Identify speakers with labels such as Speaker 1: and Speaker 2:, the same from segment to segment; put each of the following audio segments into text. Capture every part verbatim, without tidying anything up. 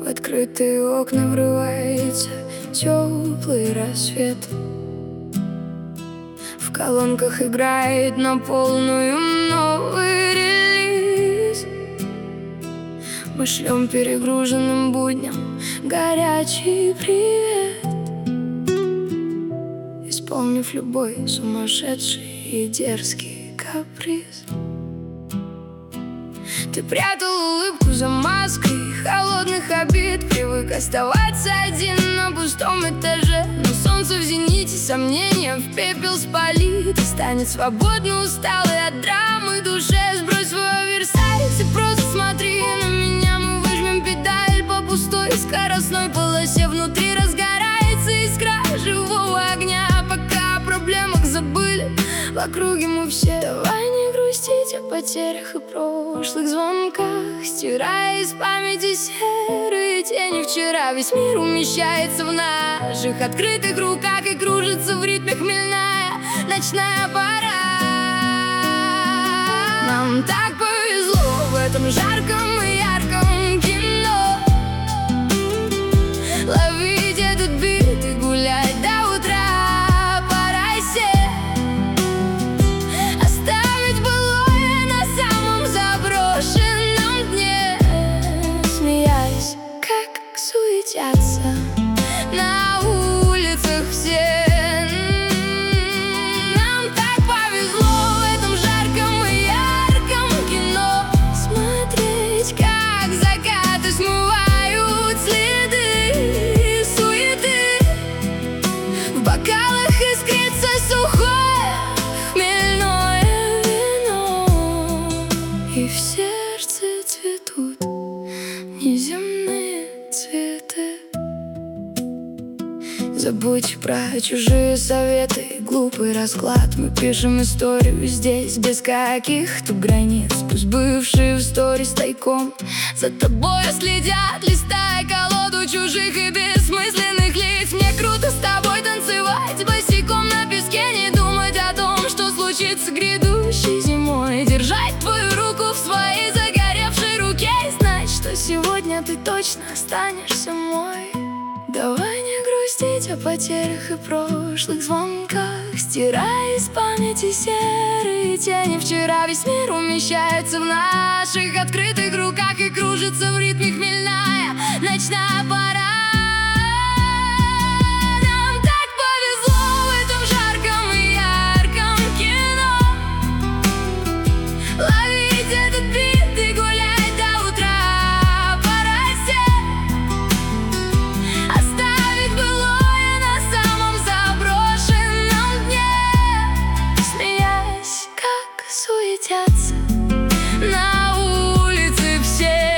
Speaker 1: В открытые окна врывается теплый рассвет. В колонках играет на полную новый релиз. Мы шлем перегруженным будням горячий привет, исполнив любой сумасшедший и дерзкий каприз. Ты прятал улыбку за маской холодных обид, привык оставаться один на пустом этаже. Но солнце в зените, сомнения в пепел спалит, и станет свободно усталый от драмы душе. Сбрось свой оверсайз и просто смотри на меня. Мы выжмем педаль по пустой скоростной полосе. Внутри разгорается искра живого огня. Пока о проблемах забыли, в округе мы все. Давай не грустить о потерях и прошлых звонках, стирая из памяти серые тени вчера. Весь мир умещается в наших открытых руках и кружится в ритме хмельная ночная пора. Нам так повезло в этом жарком и ярком кино. Ловить этот бит и гулять до утра по росе. Оставить былое на самом заброшенном дне, смеясь, как суетятся на улицах все. Нам так повезло в этом жарком и ярком кино. Смотреть, как закаты смывают следы суеты. В бокалах искрится сухое хмельное вино, и в сердце цветут неземные цветы. Забудь про чужие советы, глупый расклад. Мы пишем историю здесь без каких-то границ. Пусть бывшие в сторис тайком за тобой следят, листая колоду чужих и бессмысленных лиц. Мне круто с тобой танцевать босиком на песке, не думать о том, что случится грядущей зимой. Держать твою руку в своей загоревшей руке и знать, что сегодня ты точно останешься мой. Давай не грустить о потерях и прошлых звонках, стирая из памяти серые тени вчера. Весь мир умещается в наших открытых руках и кружится в ритме хмельная ночная пора. Нам так повезло в этом жарком и ярком кино. Ловить этот бит и гулять до утра по росе. Оставить былое на самом заброшенном дне, смеясь, как суетятся на улице все.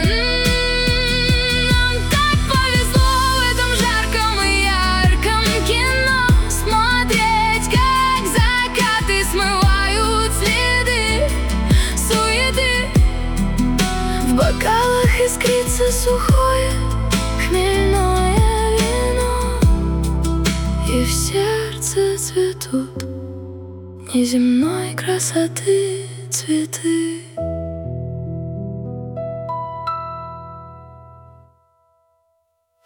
Speaker 1: Нам так повезло в этом жарком и ярком кино. Смотреть, как закаты смывают следы суеты. В бокалах искрится сухое хмельное вино, и в сердце цветут неземной красоты цветы.